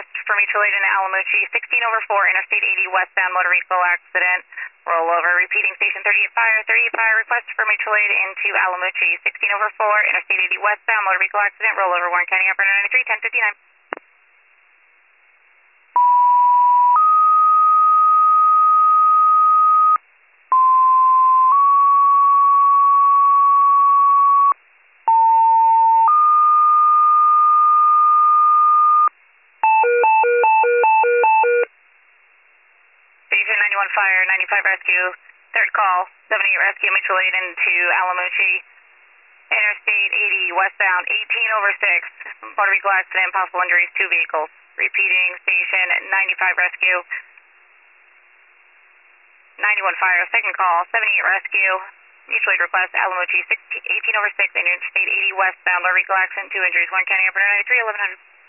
request for mutual aid in Alamucci, 16 over 4, Interstate 80 westbound motor vehicle accident. Rollover, repeating station 38 fire, 38 fire, request for mutual aid into Alamucci, 16 over 4, Interstate 80 westbound motor vehicle accident. Rollover, Warren County, operator 93, 1059. Station 91 fire, 95 rescue, third call, 78 rescue, mutual aid into Alamucci, Interstate 80 westbound, 18 over 6, motor vehicle accident, possible injuries, 2 vehicles. Repeating station 95 rescue, 91 fire, second call, 78 rescue, mutual aid request, Alamucci, 18 over 6, Interstate 80 westbound, motor vehicle accident, 2 injuries, Warren County, operator 93, 1100.